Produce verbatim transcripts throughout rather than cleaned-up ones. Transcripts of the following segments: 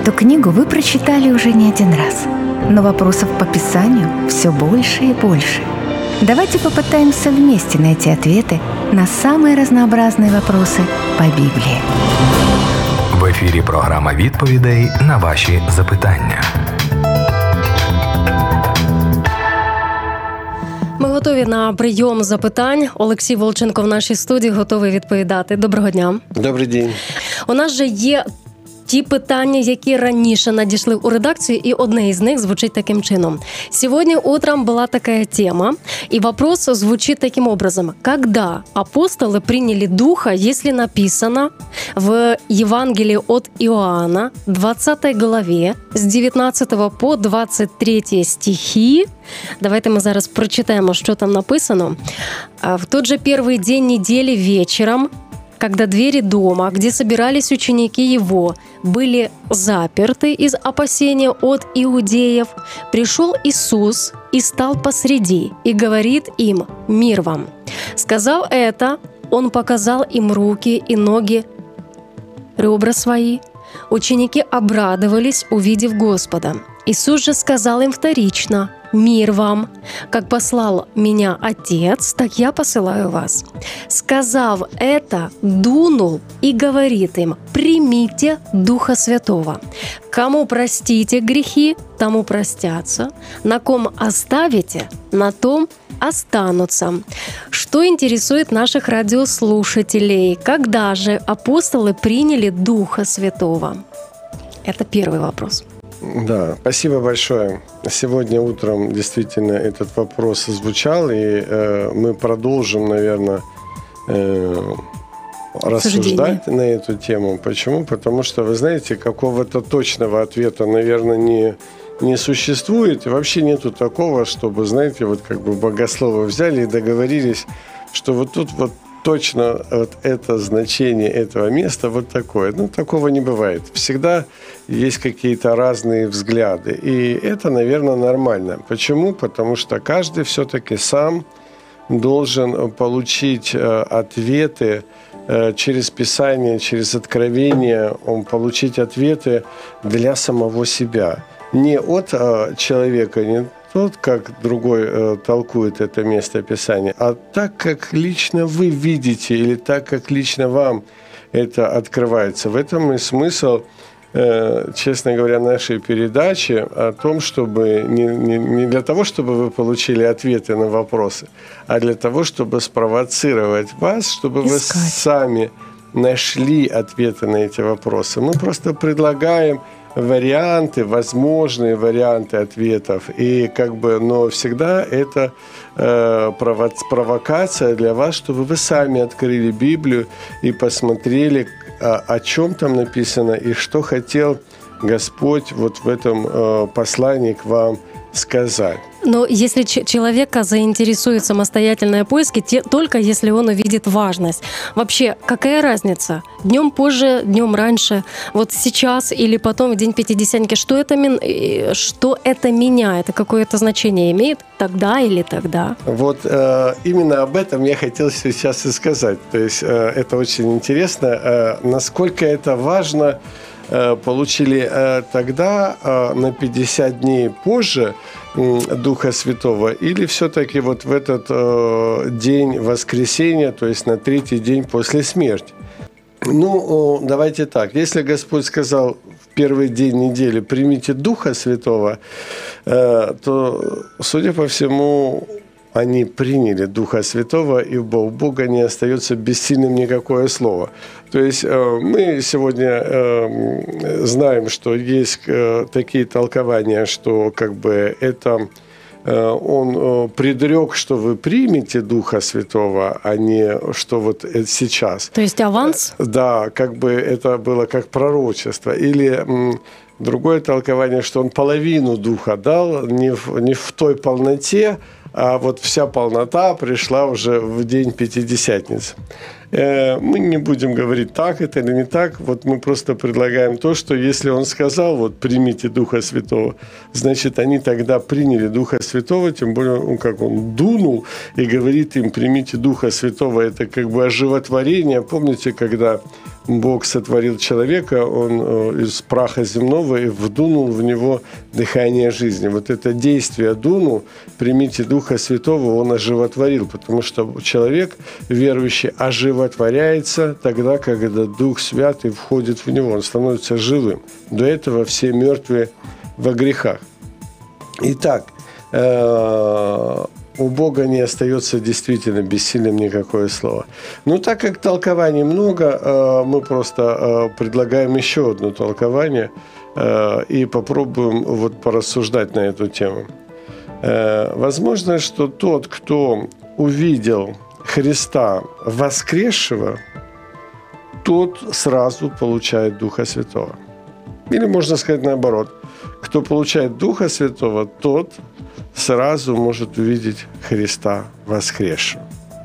Эту книгу вы прочитали уже не один раз, но вопросов по Писанию все больше и больше. Давайте попытаемся вместе найти ответы на самые разнообразные вопросы по Библии. В ефірі програма відповідей на ваші запитання. Ми готові на прийом запитань. Олексій Волченко в нашій студії готовий відповідати. Доброго дня. Добрий день. У нас же є ті питання, які раніше надійшли у редакцію, и одне из них звучит таким чином. Сегодня утром была такая тема, и вопрос звучит таким образом. Когда апостолы приняли Духа, если написано в Евангелии от Иоанна, двадцатой главе, с девятнадцатого по двадцать третий стихи, давайте мы зараз прочитаем, что там написано. В тот же первый день недели вечером, когда двери дома, где собирались ученики его, были заперты из опасения от иудеев, пришел Иисус и стал посреди и говорит им: «Мир вам». Сказав это, Он показал им руки и ноги, ребра свои. Ученики обрадовались, увидев Господа. Иисус же сказал им вторично: «Мир вам! Как послал меня Отец, так я посылаю вас». Сказав это, дунул и говорит им: «Примите Духа Святого. Кому простите грехи, тому простятся, на ком оставите, на том останутся». Что интересует наших радиослушателей? Когда же апостолы приняли Духа Святого? Это первый вопрос. Да, спасибо большое. Сегодня утром действительно этот вопрос звучал, и э, мы продолжим, наверное, э, рассуждать на эту тему. Почему? Потому что, вы знаете, какого-то точного ответа, наверное, не, не существует. И вообще нету такого, чтобы, знаете, вот как бы богословы взяли и договорились, что вот тут вот точно вот это значение этого места вот такое. Ну, такого не бывает. Всегда есть какие-то разные взгляды. И это, наверное, нормально. Почему? Потому что каждый все-таки сам должен получить ответы через Писание, через откровение, он получить ответы для самого себя. Не от человека, не тот, как другой э, толкует это место Писания, а так, как лично вы видите, или так, как лично вам это открывается. В этом и смысл, э, честно говоря, нашей передачи о том, чтобы не, не, не для того, чтобы вы получили ответы на вопросы, а для того, чтобы спровоцировать вас, чтобы Искать. Вы сами нашли ответы на эти вопросы. Мы просто предлагаем варианты, возможные варианты ответов. И как бы, но всегда это э, прово- провокация для вас, чтобы вы сами открыли Библию и посмотрели, о, о чем там написано и что хотел Господь вот в этом э, послании к вам сказать. Но если ч- человека заинтересует самостоятельные поиски, те, только если он увидит важность. Вообще, какая разница? Днем позже, днем раньше, вот сейчас или потом в день Пятидесятники, что это, ми- что это меняет? Какое-то значение имеет тогда или тогда? Вот э, именно об этом я хотел сейчас и сказать. То есть э, это очень интересно, э, насколько это важно. Получили тогда, на пятьдесят дней позже, Духа Святого, или все-таки вот в этот день воскресения, то есть на третий день после смерти? Ну, давайте так. Если Господь сказал в первый день недели «примите Духа Святого», то, судя по всему, они приняли Духа Святого, и у Бога не остается бессильным никакое слово. То есть мы сегодня знаем, что есть такие толкования, что как бы это Он предрек, что вы примете Духа Святого, а не что вот сейчас. То есть аванс? Да, как бы это было как пророчество. Или другое толкование, что Он половину Духа дал, не в, не в той полноте, а вот вся полнота пришла уже в день Пятидесятницы. Мы не будем говорить, так это или не так. Вот мы просто предлагаем то, что если Он сказал, вот примите Духа Святого, значит, они тогда приняли Духа Святого, тем более, он как Он дунул и говорит им, примите Духа Святого. Это как бы оживотворение. Помните, когда Бог сотворил человека, Он из праха земного и вдунул в него дыхание жизни. Вот это действие дунул, примите Духа Святого, Он оживотворил, потому что человек, верующий, оживотворяется тогда, когда Дух Святый входит в него, он становится живым. До этого все мертвые во грехах. Итак, у Бога не остается действительно бессильным никакое слово. Но так как толкований много, мы просто предлагаем еще одно толкование и попробуем вот порассуждать на эту тему. Возможно, что тот, кто увидел Христа воскресшего, тот сразу получает Духа Святого. Или можно сказать наоборот. Кто получает Духа Святого, тот сразу может увидеть Христа воскресшего.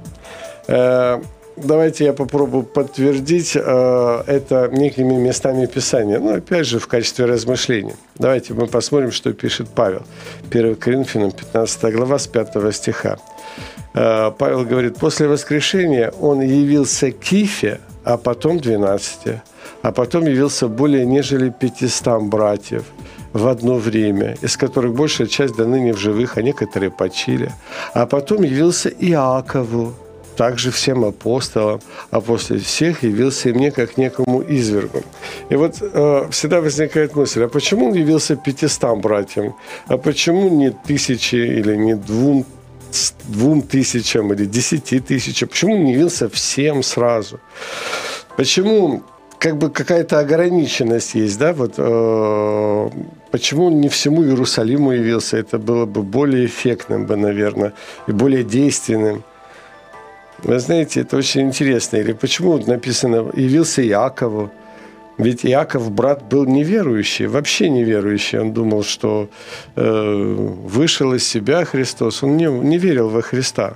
Давайте я попробую подтвердить это некими местами Писания. Ну, опять же, в качестве размышления. Давайте мы посмотрим, что пишет Павел. первое Коринфянам, пятнадцатая глава, с пятого стиха. Павел говорит, после воскрешения Он явился Кифе, а потом двенадцати, а потом явился более нежели пятистам братьев в одно время, из которых большая часть до ныне в живых, а некоторые почили. А потом явился Иакову, также всем апостолам, а после всех явился и мне, как некому извергу. И вот э, всегда возникает мысль, а почему Он явился пятистам братьям? А почему не тысячи или не двум, двум тысячам или десяти тысячам? Почему Он не явился всем сразу? Почему как бы какая-то ограниченность есть, да? Вот, э, почему Он не всему Иерусалиму явился? Это было бы более эффектным, бы, наверное, и более действенным. Вы знаете, это очень интересно. Или почему вот написано «явился Иакову»? Ведь Иаков, брат, был неверующий, вообще неверующий. Он думал, что э, вышел из себя Христос. Он не, не верил во Христа.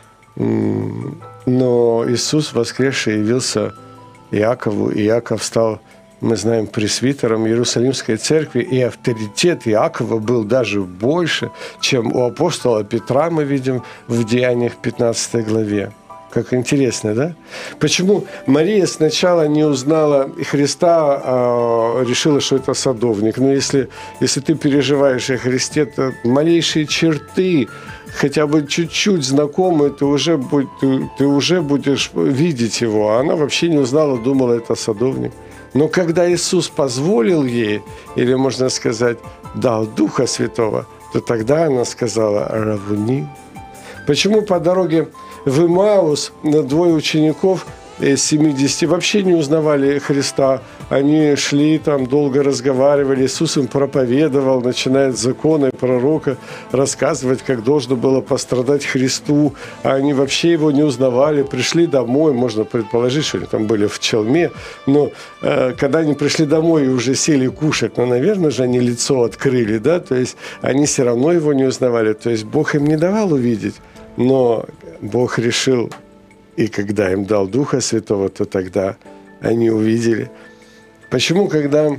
Но Иисус воскресший явился Иакову, и Иаков стал, мы знаем, пресвитером Иерусалимской церкви, и авторитет Иакова был даже больше, чем у апостола Петра, мы видим в Деяниях пятнадцатой главе. Как интересно, да? Почему Мария сначала не узнала Христа, а решила, что это садовник? Но если, если ты переживаешь о Христе, то малейшие черты, хотя бы чуть-чуть знакомые, ты уже, будь, ты, ты уже будешь видеть его. А она вообще не узнала, думала, это садовник. Но когда Иисус позволил ей, или, можно сказать, дал Духа Святого, то тогда она сказала «Равуни». Почему по дороге в Имаус двое учеников из семидесяти вообще не узнавали Христа. Они шли там, долго разговаривали. Иисус им проповедовал, начиная с закона и пророка, рассказывать, как должно было пострадать Христу. А они вообще его не узнавали. Пришли домой, можно предположить, что они там были в челме. Но э, когда они пришли домой и уже сели кушать, ну, наверное же, они лицо открыли, да? То есть они все равно его не узнавали. То есть Бог им не давал увидеть. Но Бог решил, и когда им дал Духа Святого, то тогда они увидели. Почему, когда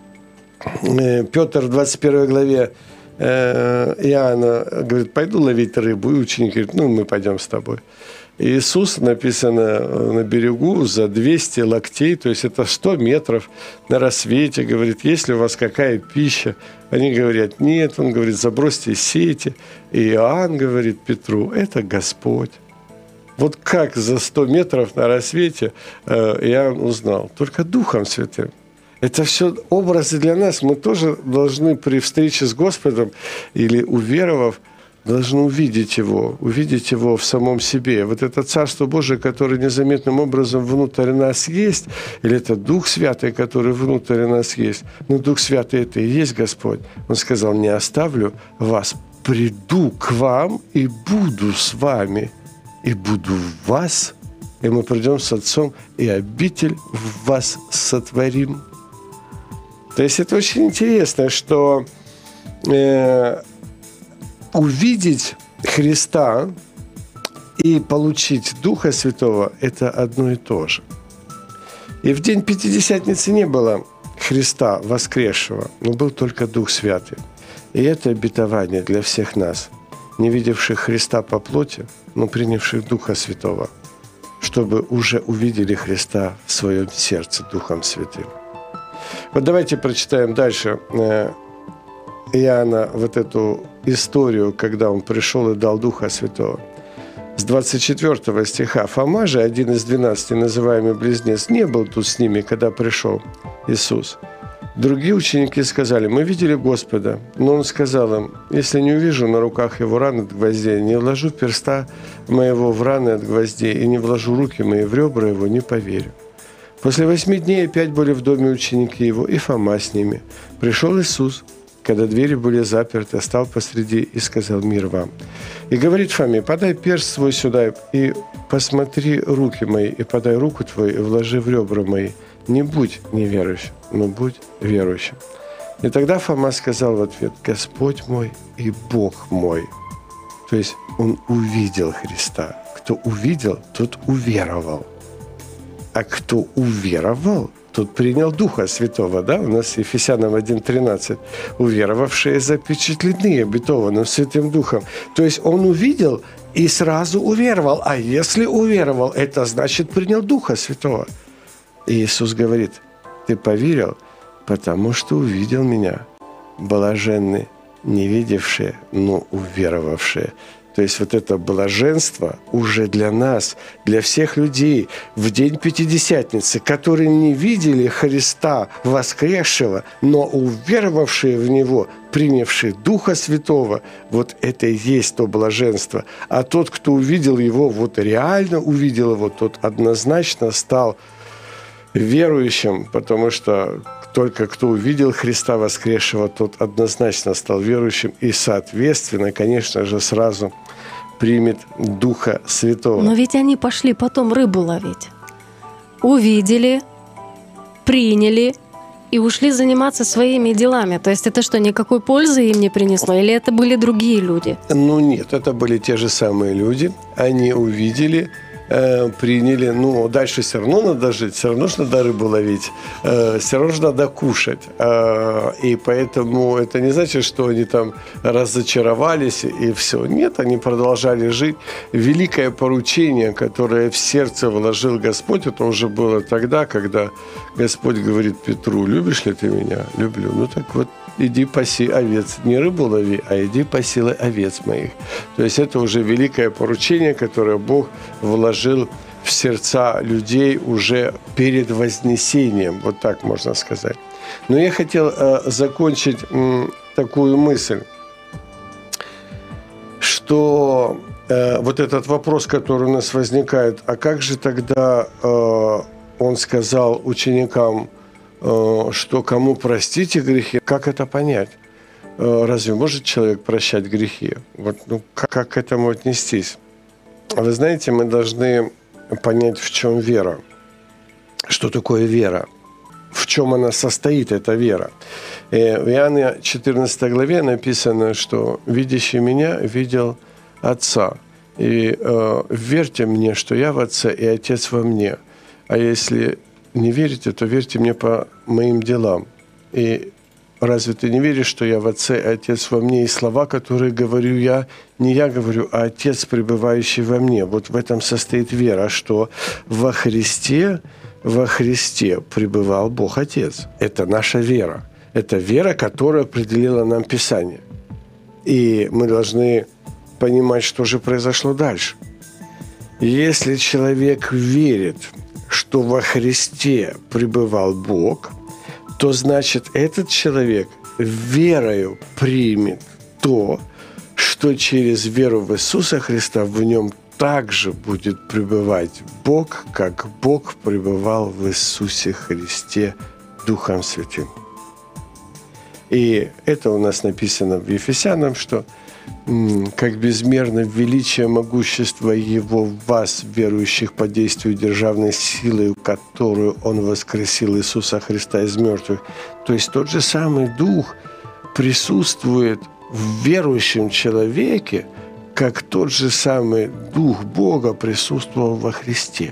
Петр в двадцать первой главе Иоанна говорит, пойду ловить рыбу, и ученик говорит, ну, мы пойдем с тобой. И Иисус, написано, на берегу за двести локтей, то есть это сто метров на рассвете, говорит, есть ли у вас какая пища? Они говорят, нет. Он говорит, забросьте сети. И Иоанн говорит Петру, это Господь. Вот как за сто метров на рассвете Иоанн узнал? Только Духом Святым. Это все образы для нас. Мы тоже должны при встрече с Господом или уверовав, должны увидеть Его, увидеть Его в самом себе. Вот это Царство Божие, которое незаметным образом внутрь нас есть, или это Дух Святый, который внутрь нас есть. Но Дух Святый – это и есть Господь. Он сказал, не оставлю вас, приду к вам и буду с вами, и буду в вас, и мы придем с Отцом, и обитель в вас сотворим. То есть это очень интересно, что э, увидеть Христа и получить Духа Святого – это одно и то же. И в день Пятидесятницы не было Христа воскресшего, но был только Дух Святый. И это обетование для всех нас, не видевших Христа по плоти, но принявших Духа Святого, чтобы уже увидели Христа в своем сердце Духом Святым. Вот давайте прочитаем дальше Иоанна вот эту историю, когда он пришел и дал Духа Святого. С двадцать четвёртого стиха. «Фома же, один из двенадцати, называемый Близнец, не был тут с ними, когда пришел Иисус. Другие ученики сказали: мы видели Господа. Но он сказал им: если не увижу на руках его ран от гвоздей, не вложу перста моего в раны от гвоздей и не вложу руки мои в ребра его, не поверю». После восьми дней опять были в доме ученики его, и Фома с ними. Пришел Иисус, когда двери были заперты, стал посреди и сказал: мир вам. И говорит Фоме: подай перст свой сюда и посмотри руки мои, и подай руку твою и вложи в ребра мои. Не будь неверующим, но будь верующим. И тогда Фома сказал в ответ: Господь мой и Бог мой. То есть он увидел Христа. Кто увидел, тот уверовал. А кто уверовал, тот принял Духа Святого, да? У нас Ефесянам один тринадцать. Уверовавшие запечатлены обетованным Святым Духом. То есть он увидел и сразу уверовал. А если уверовал, это значит принял Духа Святого. И Иисус говорит: ты поверил, потому что увидел меня. Блаженны не видевшие, но уверовавшие. То есть вот это блаженство уже для нас, для всех людей в день Пятидесятницы, которые не видели Христа воскресшего, но уверовавшие в Него, принявшие Духа Святого, вот это и есть то блаженство. А тот, кто увидел Его, вот реально увидел Его, тот однозначно стал верующим, потому что только кто увидел Христа воскресшего, тот однозначно стал верующим и, соответственно, конечно же, сразу примет Духа Святого. Но ведь они пошли потом рыбу ловить. Увидели, приняли и ушли заниматься своими делами. То есть это что, никакой пользы им не принесло? Или это были другие люди? Ну нет, это были те же самые люди. Они увидели, приняли, ну, дальше все равно надо жить, все равно же надо рыбу ловить, все равно же надо кушать. И поэтому это не значит, что они там разочаровались и все. Нет, они продолжали жить. Великое поручение, которое в сердце вложил Господь, это уже было тогда, когда Господь говорит Петру: любишь ли ты меня? Люблю. Ну так вот, иди паси овец. Не рыбу лови, а иди паси овец моих. То есть это уже великое поручение, которое Бог вложил в сердца людей уже перед вознесением. Вот так можно сказать. Но я хотел э, закончить м, такую мысль, что э, вот этот вопрос, который у нас возникает: а как же тогда э, он сказал ученикам, что кому простите грехи, как это понять? Разве может человек прощать грехи? Вот, ну, как, как к этому отнестись? Вы знаете, мы должны понять, в чем вера. Что такое вера? В чем она состоит, эта вера? В Иоанна четырнадцатой главе написано, что «видящий меня видел Отца». И э, верьте мне, что я в Отце и Отец во мне. А если не верите, то верьте мне по моим делам. И разве ты не веришь, что я в Отце, и Отец во мне? И слова, которые говорю я, не я говорю, а Отец, пребывающий во мне. Вот в этом состоит вера, что во Христе, во Христе пребывал Бог Отец. Это наша вера. Это вера, которую определило нам Писание. И мы должны понимать, что же произошло дальше. Если человек верит, что во Христе пребывал Бог, то значит этот человек верою примет то, что через веру в Иисуса Христа в нем также будет пребывать Бог, как Бог пребывал в Иисусе Христе Духом Святым. И это у нас написано в Ефесянам, что как безмерно величие могущества Его в вас, верующих по действию державной силы, которую Он воскресил Иисуса Христа из мертвых. То есть тот же самый Дух присутствует в верующем человеке, как тот же самый Дух Бога присутствовал во Христе.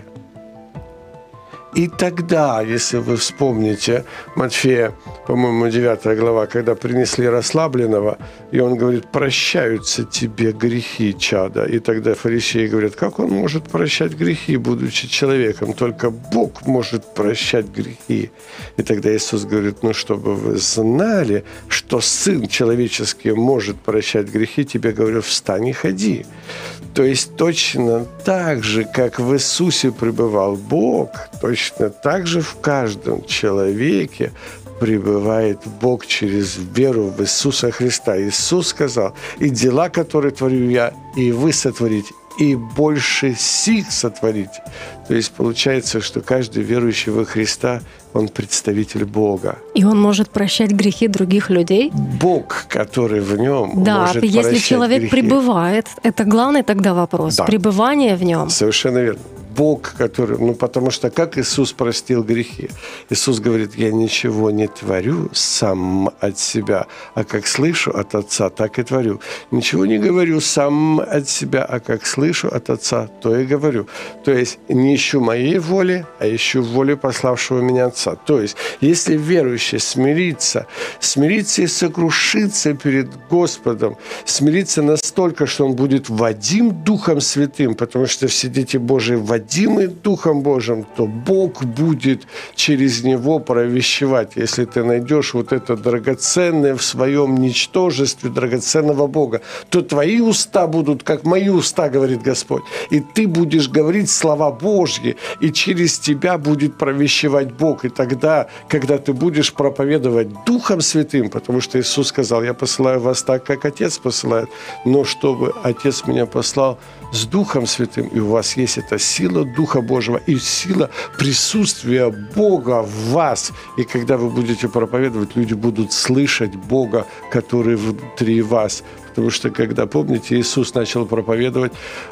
И тогда, если вы вспомните Матфея, по-моему, девятая глава, когда принесли расслабленного, и он говорит: прощаются тебе грехи, чада. И тогда фарисеи говорят: как он может прощать грехи, будучи человеком? Только Бог может прощать грехи. И тогда Иисус говорит: ну, чтобы вы знали, что Сын Человеческий может прощать грехи, тебе говорю, встань и ходи. То есть точно так же, как в Иисусе пребывал Бог, точно так же в каждом человеке пребывает Бог через веру в Иисуса Христа. Иисус сказал: и дела, которые творю я, и вы сотворите, и больше сих сотворите. То есть получается, что каждый верующий во Христа, он представитель Бога. И он может прощать грехи других людей? Бог, который в нем, да, может если прощать человек грехи. Пребывает, это главный тогда вопрос. Да. Пребывание в нем. Совершенно верно. Бог, который... Ну, потому что как Иисус простил грехи? Иисус говорит: я ничего не творю сам от себя, а как слышу от Отца, так и творю. Ничего не говорю сам от себя, а как слышу от Отца, то и говорю. То есть не ищу моей воли, а ищу воли пославшего меня Отца. То есть если верующий смирится, смирится и сокрушится перед Господом, смирится настолько, что он будет водим Духом Святым, потому что все дети Божии водимы Духом Божьим, то Бог будет через него провещевать. Если ты найдешь вот это драгоценное в своем ничтожестве, драгоценного Бога, то твои уста будут, как мои уста, говорит Господь. И ты будешь говорить слова Божьи, и через тебя будет провещевать Бог. И тогда, когда ты будешь проповедовать Духом Святым, потому что Иисус сказал: я посылаю вас так, как Отец посылает, но чтобы Отец меня послал с Духом Святым, и у вас есть эта сила Духа Божьего и сила присутствия Бога в вас. И когда вы будете проповедовать, люди будут слышать Бога, который внутри вас. Потому что, когда, помните, Иисус начал проповедовать,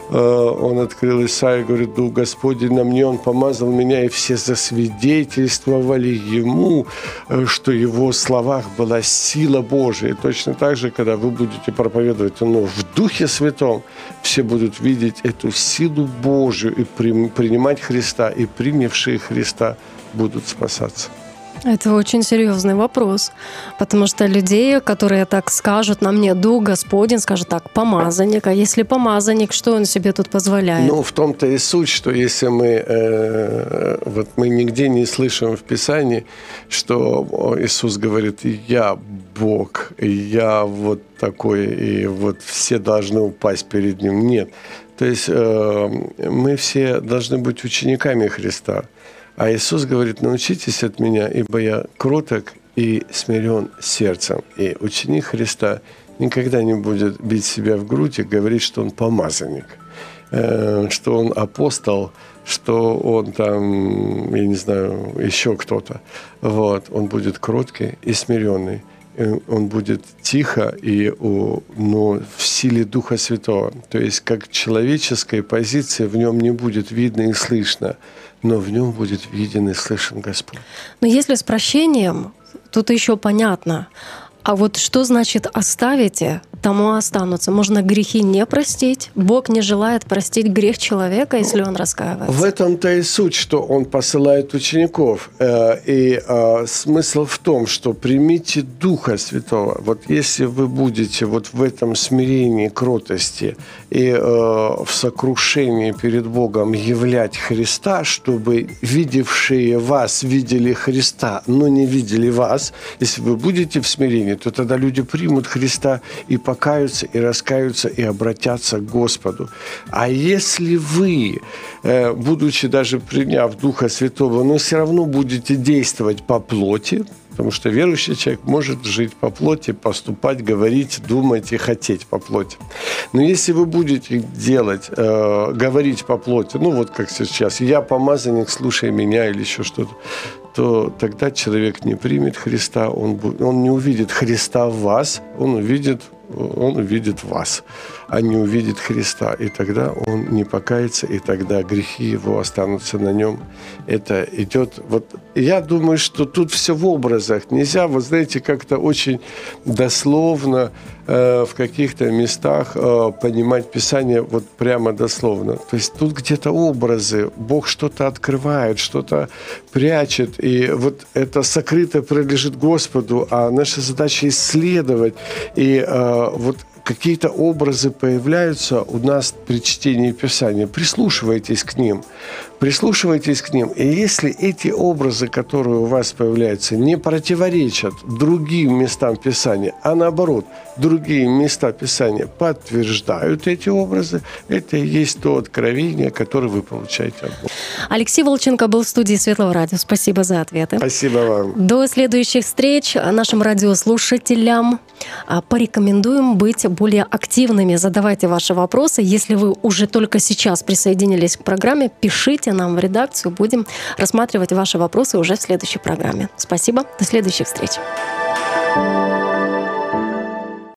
Он открыл Исаию, говорит: Дух Господень на мне, Он помазал меня, и все засвидетельствовали Ему, что в Его словах была сила Божия. И точно так же, когда вы будете проповедовать, ну, в Духе Святом, все будут видеть эту силу Божию и принимать Христа, и принявшие Христа будут спасаться. Это очень серьезный вопрос, потому что людей, которые так скажут: на мне Дух Господень, скажут так: помазанник. А если помазанник, что он себе тут позволяет? Ну, в том-то и суть, что если мы, э, вот мы нигде не слышим в Писании, что Иисус говорит: я Бог, и я вот такой, и вот все должны упасть перед Ним. Нет. То есть э, мы все должны быть учениками Христа. А Иисус говорит: научитесь от меня, ибо я кроток и смирен сердцем. И ученик Христа никогда не будет бить себя в грудь и говорить, что он помазанник, что он апостол, что он там, я не знаю, еще кто-то. Вот. Он будет кроткий и смиренный. Он будет тихо и ну, в силе Духа Святого. То есть как человеческой позиции в нем не будет видно и слышно, но в нем будет виден и слышен Господь. Но если с прощением, тут еще понятно. А вот что значит «оставите», тому останутся? Можно грехи не простить? Бог не желает простить грех человека, если он раскаивается? В этом-то и суть, что он посылает учеников. И смысл в том, что примите Духа Святого. Вот если вы будете вот в этом смирении, кротости и в сокрушении перед Богом являть Христа, чтобы видевшие вас видели Христа, но не видели вас, если вы будете в смирении, то тогда люди примут Христа и покаются, и раскаются, и обратятся к Господу. А если вы, будучи даже приняв Духа Святого, но все равно будете действовать по плоти, потому что верующий человек может жить по плоти, поступать, говорить, думать и хотеть по плоти. Но если вы будете делать, э, говорить по плоти, ну вот как сейчас, я помазанник, слушай меня или еще что-то, то тогда человек не примет Христа, он, он не увидит Христа в вас, он увидит он увидит вас, а не увидит Христа. И тогда он не покается, и тогда грехи его останутся на нем. Это идет... Вот, я думаю, что тут все в образах. Нельзя, вот знаете, как-то очень дословно э, в каких-то местах э, понимать Писание вот прямо дословно. То есть тут где-то образы. Бог что-то открывает, что-то прячет. И вот это сокрыто принадлежит Господу, а наша задача исследовать. И э, вот какие-то образы появляются у нас при чтении Писания. Прислушивайтесь к ним. Прислушивайтесь к ним. И если эти образы, которые у вас появляются, не противоречат другим местам Писания, а наоборот, другие места Писания подтверждают эти образы, это и есть то откровение, которое вы получаете от Бога. Алексей Волченко был в студии Светлого радио. Спасибо за ответы. Спасибо вам. До следующих встреч. Нашим радиослушателям порекомендуем быть более активными. Задавайте ваши вопросы. Если вы уже только сейчас присоединились к программе, пишите нам в редакцию. Будем рассматривать ваши вопросы уже в следующей программе. Спасибо. До следующих встреч.